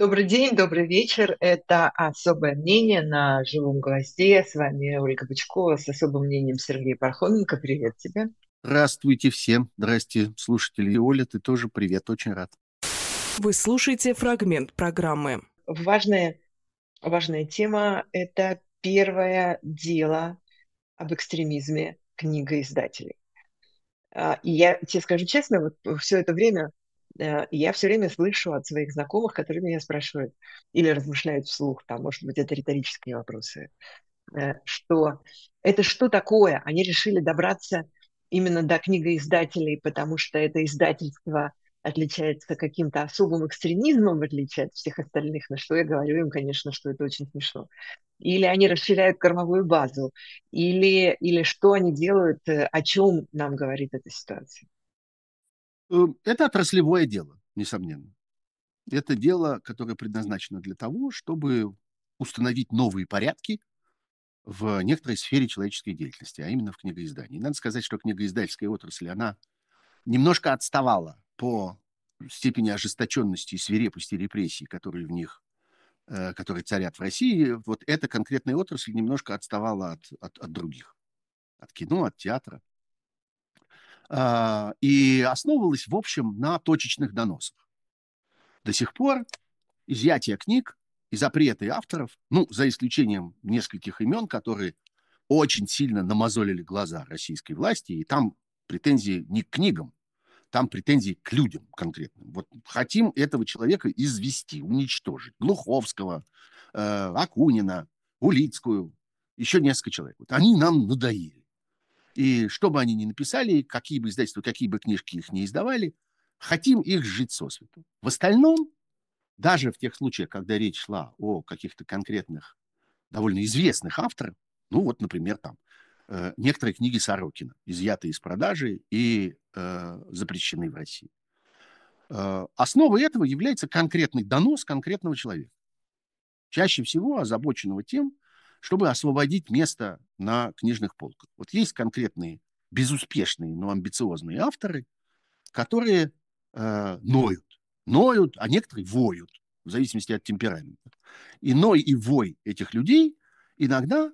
Добрый день, добрый вечер. Это «Особое мнение» на «Живом гвозде». С вами Ольга Бычкова с особым мнением Сергей Пархоменко. Привет тебе. Здравствуйте всем. Здрасте, слушатели. И Оля, ты тоже привет, очень рад. Вы слушаете фрагмент программы. Важная тема– это первое дело об экстремизме книгоиздателей. И я тебе скажу честно, вот все это время я все время слышу от своих знакомых, которые меня спрашивают или размышляют вслух, там, может быть, это риторические вопросы, что это что такое? Они решили добраться именно до книгоиздателей, потому что это издательство отличается каким-то особым экстремизмом, в отличие от всех остальных, на что я говорю им, конечно, что это очень смешно. Или они расширяют кормовую базу, или что они делают, о чем нам говорит эта ситуация. Это отраслевое дело, несомненно. Это дело, которое предназначено для того, чтобы установить новые порядки в некоторой сфере человеческой деятельности, а именно в книгоиздании. Надо сказать, что книгоиздательская отрасль, она немножко отставала по степени ожесточенности и свирепости репрессий, которые в них, которые царят в России. Вот эта конкретная отрасль немножко отставала от других. От кино, от театра. И основывалась, в общем, на точечных доносах. До сих пор изъятие книг и запреты авторов, ну, за исключением нескольких имен, которые очень сильно намазолили глаза российской власти, и там претензии не к книгам, там претензии к людям конкретным. Вот хотим этого человека извести, уничтожить. Глуховского, Акунина, Улицкую, еще несколько человек. Вот они нам надоели. И что бы они ни написали, какие бы издательства, какие бы книжки их не издавали, хотим их сжить сосвету. В остальном, даже в тех случаях, когда речь шла о каких-то конкретных, довольно известных авторах, ну вот, например, там, некоторые книги Сорокина, изъятые из продажи и запрещены в России. Основой этого является конкретный донос конкретного человека, чаще всего озабоченного тем, чтобы освободить место на книжных полках. Вот есть конкретные безуспешные, но амбициозные авторы, которые ноют, а некоторые воют, в зависимости от темперамента. И ной и вой этих людей иногда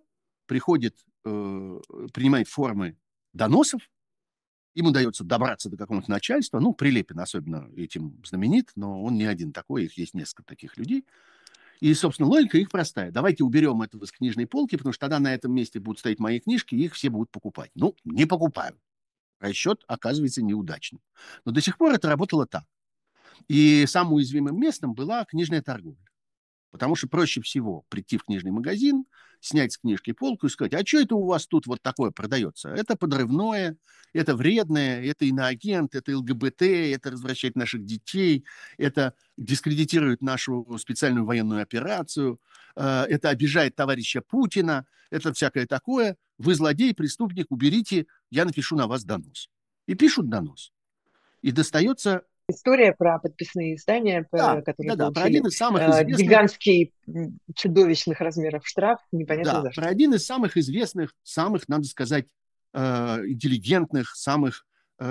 принимает формы доносов, им удается добраться до какого-то начальства, ну, Прилепин особенно этим знаменит, но он не один такой, их есть несколько таких людей. И, собственно, логика их простая. Давайте уберем этого с книжной полки, потому что тогда на этом месте будут стоять мои книжки, и их все будут покупать. Ну, не покупают. Расчет оказывается неудачным. Но до сих пор это работало так. И самым уязвимым местом была книжная торговля. Потому что проще всего прийти в книжный магазин, снять с книжки полку и сказать, а что это у вас тут вот такое продается? Это подрывное, это вредное, это иноагент, это ЛГБТ, это развращает наших детей, это дискредитирует нашу специальную военную операцию, это обижает товарища Путина, это всякое такое. Вы злодей, преступник, уберите, я напишу на вас донос. И пишут донос. И достается... История про подписные издания, Да, которые да, про получили один из самых известных. гигантский, чудовищных размеров штраф, непонятно Да, за про что. один из самых известных, самых, надо сказать, интеллигентных, самых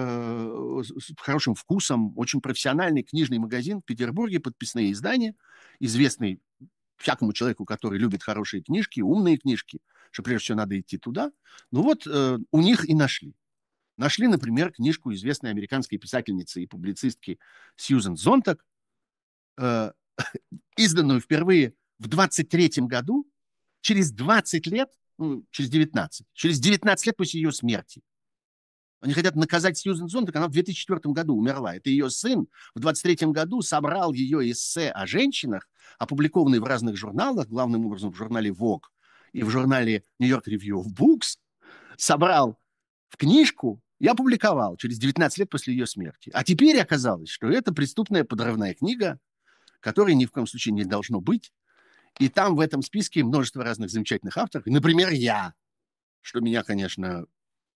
с хорошим вкусом, очень профессиональный книжный магазин в Петербурге, подписные издания, известный всякому человеку, который любит хорошие книжки, умные книжки, что прежде всего надо идти туда. Ну вот у них и нашли. Нашли, например, книжку известной американской писательницы и публицистки Сьюзен Зонтак, э, изданную впервые в 23-м году, через 20 лет, ну, через 19 лет после ее смерти. Они хотят наказать Сьюзен Зонтак, она в 2004 году умерла. Это ее сын в 23 году собрал ее эссе о женщинах, опубликованные в разных журналах, главным образом в журнале Vogue и в журнале New York Review of Books, собрал в книжку и опубликовал через 19 лет после ее смерти. А теперь оказалось, что это преступная подрывная книга, которой ни в коем случае не должно быть. И там в этом списке множество разных замечательных авторов. Например, я, что меня, конечно,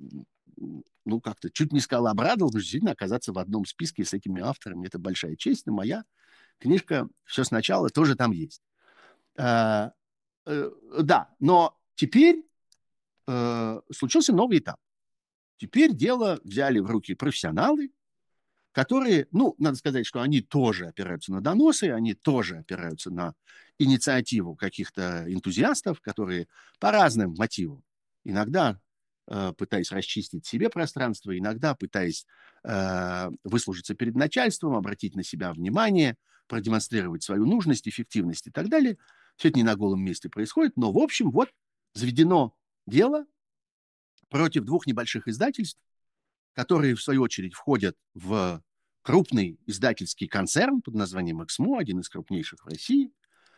ну, как-то чуть не сказал, обрадовал, но действительно оказаться в одном списке с этими авторами. Это большая честь. И моя книжка «Все сначала» тоже там есть. Да, но теперь случился новый этап. Теперь дело взяли в руки профессионалы, которые, ну, надо сказать, что они тоже опираются на доносы, они тоже опираются на инициативу каких-то энтузиастов, которые по разным мотивам, иногда пытаясь расчистить себе пространство, иногда пытаясь выслужиться перед начальством, обратить на себя внимание, продемонстрировать свою нужность, эффективность и так далее. Все это не на голом месте происходит, но, в общем, вот заведено дело против двух небольших издательств, которые, в свою очередь, входят в крупный издательский концерн под названием «Эксмо», один из крупнейших в России.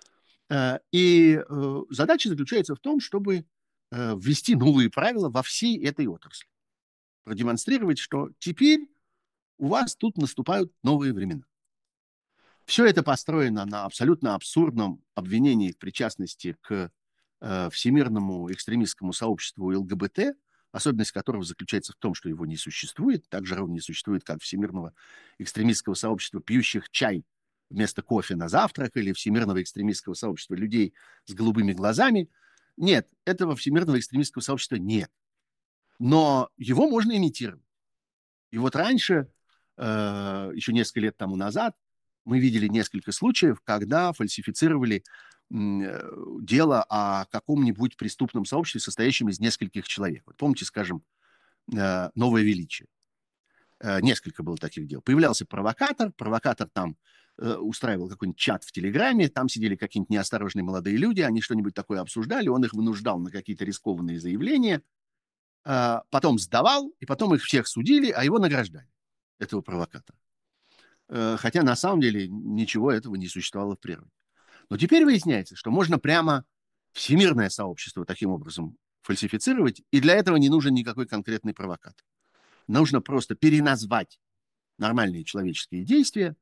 И задача заключается в том, чтобы ввести новые правила во всей этой отрасли. Продемонстрировать, что теперь у вас тут наступают новые времена. Все это построено на абсолютно абсурдном обвинении в причастности к всемирному экстремистскому сообществу ЛГБТ, особенность которого заключается в том, что его не существует, так же ровно не существует, как всемирного экстремистского сообщества пьющих чай вместо кофе на завтрак или всемирного экстремистского сообщества людей с голубыми глазами. Нет, этого всемирного экстремистского сообщества нет. Но его можно имитировать. И вот раньше, еще несколько лет тому назад, мы видели несколько случаев, когда фальсифицировали дело о каком-нибудь преступном сообществе, состоящем из нескольких человек. Вот помните, скажем, «Новое величие». Несколько было таких дел. Появлялся провокатор там устраивал какой-нибудь чат в Телеграме, там сидели какие-нибудь неосторожные молодые люди, они что-нибудь такое обсуждали, он их вынуждал на какие-то рискованные заявления, потом сдавал, и потом их всех судили, а его награждали, этого провокатора. Хотя на самом деле ничего этого не существовало в природе. Но теперь выясняется, что можно прямо всемирное сообщество таким образом фальсифицировать, и для этого не нужен никакой конкретный провокатор. Нужно просто переназвать нормальные человеческие действия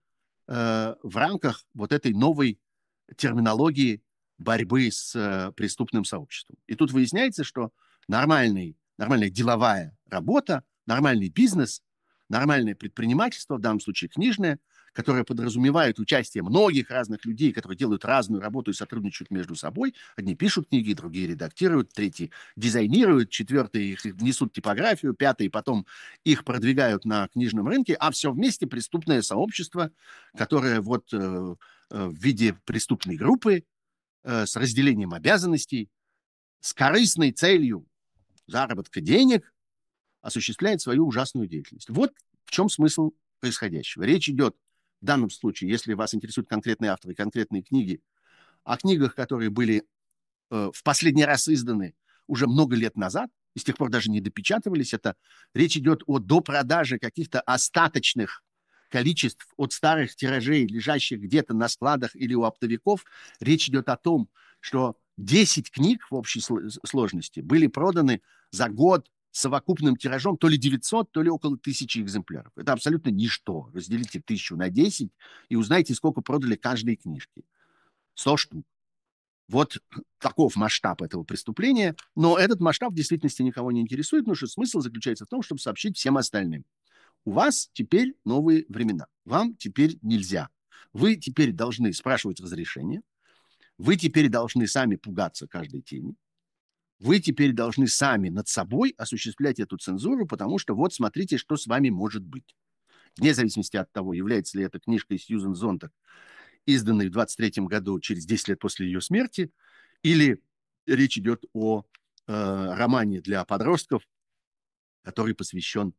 в рамках вот этой новой терминологии борьбы с преступным сообществом. И тут выясняется, что нормальная деловая работа, нормальный бизнес, нормальное предпринимательство, в данном случае книжное, которое подразумевает участие многих разных людей, которые делают разную работу и сотрудничают между собой. Одни пишут книги, другие редактируют, третьи дизайнируют, четвертые их несут типографию, пятые потом их продвигают на книжном рынке, а все вместе преступное сообщество, которое вот в виде преступной группы с разделением обязанностей, с корыстной целью заработка денег осуществляет свою ужасную деятельность. Вот в чем смысл происходящего. Речь идет в данном случае, если вас интересуют конкретные авторы, конкретные книги, о книгах, которые были в последний раз изданы уже много лет назад, и с тех пор даже не допечатывались. Речь идет о допродаже каких-то остаточных количеств от старых тиражей, лежащих где-то на складах или у оптовиков. Речь идет о том, что 10 книг в общей сложности были проданы за год совокупным тиражом то ли 900, то ли около 1000 экземпляров. Это абсолютно ничто. Разделите 1000 на 10 и узнайте, сколько продали каждой книжки. 100 штук. Вот таков масштаб этого преступления. Но этот масштаб в действительности никого не интересует, потому что смысл заключается в том, чтобы сообщить всем остальным. У вас теперь новые времена. Вам теперь нельзя. Вы теперь должны спрашивать разрешение. Вы теперь должны сами пугаться каждой тени. Вы теперь должны сами над собой осуществлять эту цензуру, потому что вот смотрите, что с вами может быть. Вне зависимости от того, является ли это книжкой Сьюзен Зонтаг, изданной в 1923 году, через 10 лет после ее смерти, или речь идет о романе для подростков, который посвящен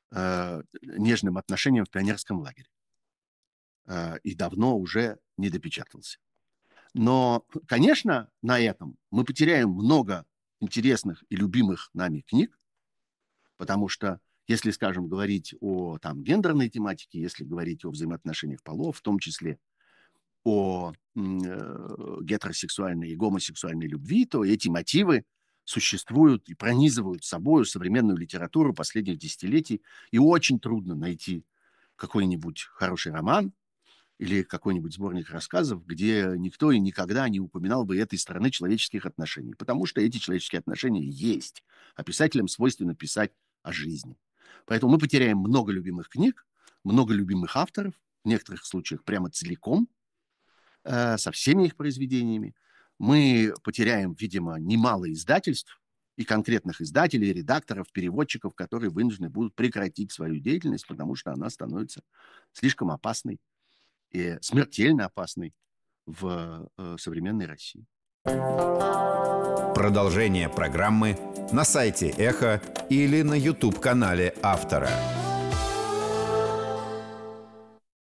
нежным отношениям в пионерском лагере. И давно уже не допечатался. Но, конечно, на этом мы потеряем много интересных и любимых нами книг, потому что если, скажем, говорить о гендерной тематике, если говорить о взаимоотношениях полов, в том числе о гетеросексуальной и гомосексуальной любви, то эти мотивы существуют и пронизывают собой современную литературу последних десятилетий, и очень трудно найти какой-нибудь хороший роман или какой-нибудь сборник рассказов, где никто и никогда не упоминал бы этой стороны человеческих отношений, потому что эти человеческие отношения есть, а писателям свойственно писать о жизни. Поэтому мы потеряем много любимых книг, много любимых авторов, в некоторых случаях прямо целиком, со всеми их произведениями. Мы потеряем, видимо, немало издательств, и конкретных издателей, редакторов, переводчиков, которые вынуждены будут прекратить свою деятельность, потому что она становится слишком опасной и смертельно опасной в современной России. Продолжение программы на сайте Эхо или на YouTube-канале автора.